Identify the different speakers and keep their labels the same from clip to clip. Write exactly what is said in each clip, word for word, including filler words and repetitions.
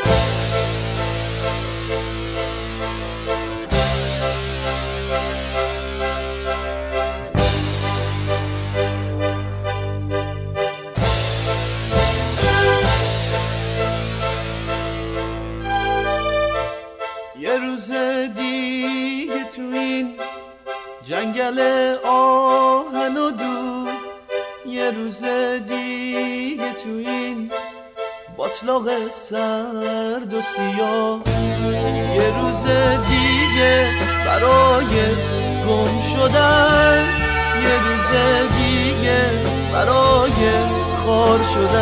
Speaker 1: یه روز دیگه تو این جنگل آهن و دود، یه روز دیگه تو این باطلاق سرد و سیاه، یه روز دیگه برای گم شدن، یه روز دیگه برای خار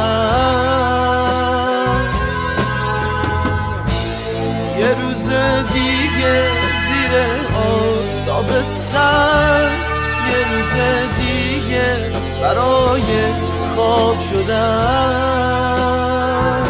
Speaker 1: شدن، یه روز دیگه زیر آفتاب سرد، یه روز دیگه برای خواب شدن.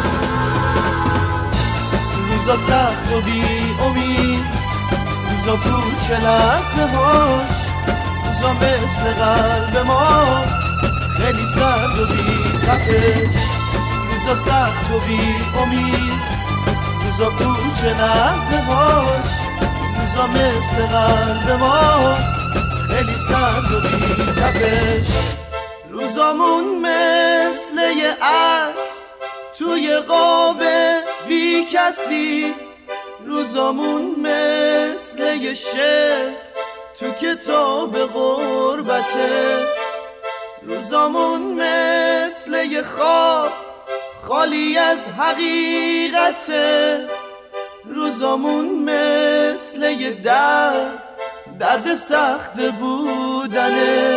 Speaker 1: روزا سخت و بی امید، روزا پوچ لحظه هاش، روزا مثل قلب ما خیلی سرد و بی تپش، روزا سخت و بی امید، روزا پوچ لحظه هاش، روزا مثل قلب ما خیلی سرد و بی تپش. روزامون مثل یه عکس توی قاب بی کسی، روزامون مثل یه شعر تو کتاب غربته، روزامون مثل یه خواب خالی از حقیقته، روزامون مثل یه درد درد سخت بودنه.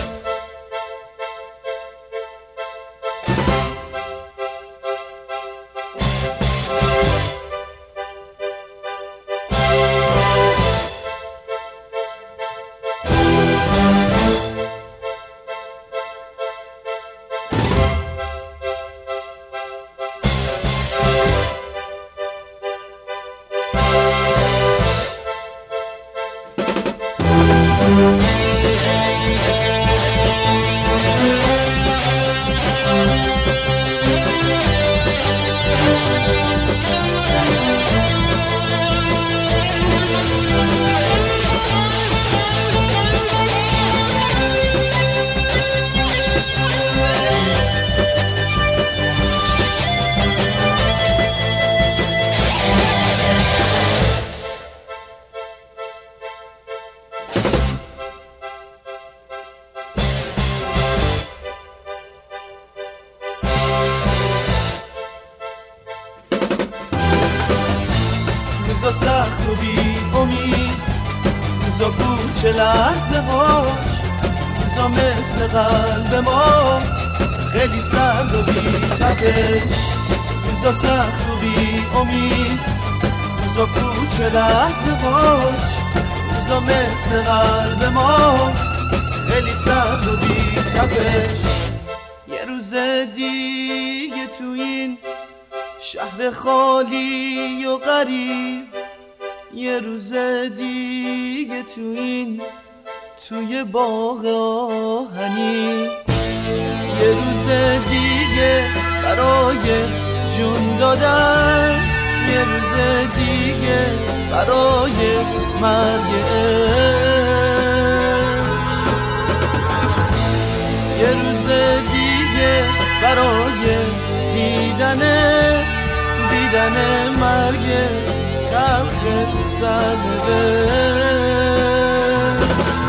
Speaker 1: روزا سخت و بی امید، روزا پوچ لحظه هاش، روزا مثل قلب ما خیلی سرد و بی تپش، روزا سخت و بی امید، روزا پوچ لحظه هاش، روزا مثل قلب ما خیلی سرد و بی تپش. یه روز دیگه تو این شهر خالی و غریب، یه روز دیگه تو این توی باغ آهنی، یه روز دیگه برای جون دادن، یه روز دیگه برای مرگ عشق، یه روز دیگه برای دیدن دیدن مرگ تلخ سرنوشت.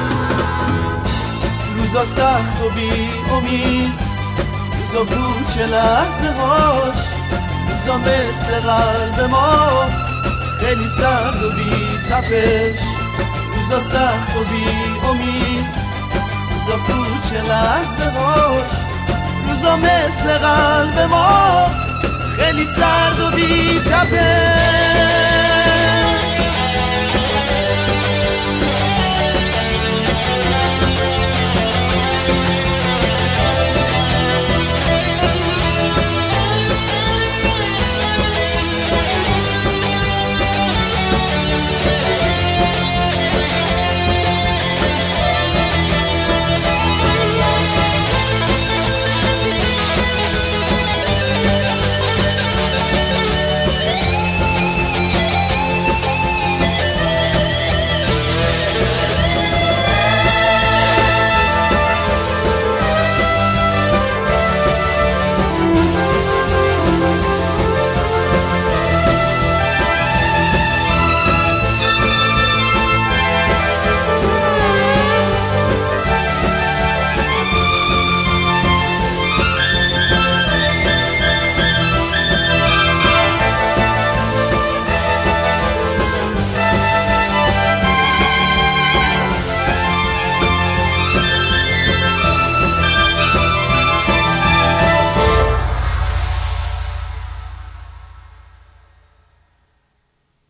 Speaker 1: روزا سخت و بی امید، روزا پوچ لحظه هاش، روزا مثل قلب ما خیلی سرد و بی تپش، روزا سخت و بی امید، روزا پوچ لحظه هاش، روزا مثل قلب ما خیلی سرد و بی تپش.